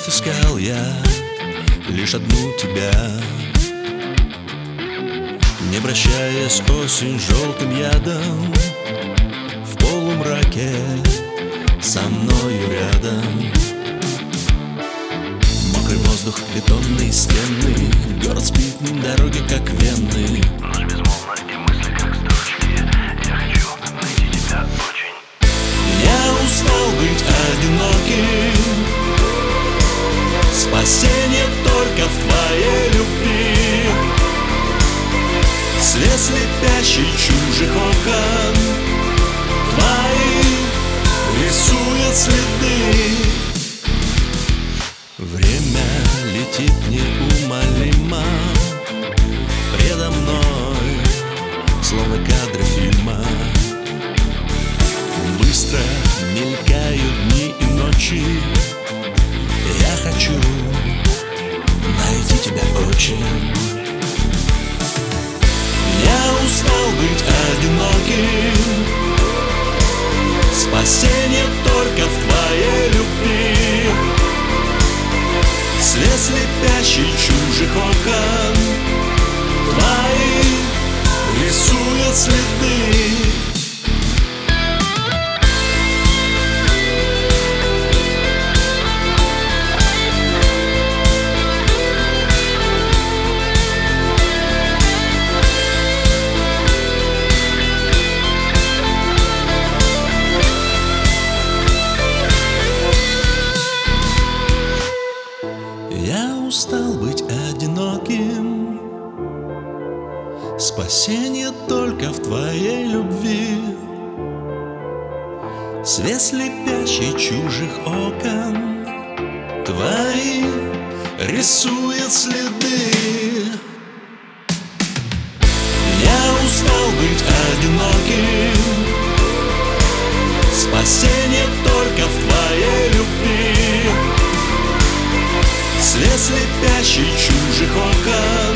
вновь искал я лишь одну тебя, не прощаясь, осень желтым ядом в полумраке со мною рядом. Мокрый воздух, бетонные стены, город спит, дороги как вены. Ночь безмолвна, и мысли как строчки. Я хочу найти тебя очень. Я устал быть одиноким, спасение только в твоей любви. Свет слепящий чужих окон твои рисует следы. Время летит неумолимо предо мной, словно кадры фильма. Быстро мелькают дни и ночи. Я хочу найти тебя очень. Я устал быть одиноким, спасение только в твоей любви. Свет слепящий чужих окон твои рисует следы. Я устал быть одиноким, спасение только в твоей любви. Свет слепящий чужих окон твои рисует следы. Я устал быть одиноким, спасение только в твоей любви. Свет слепящий чужих окон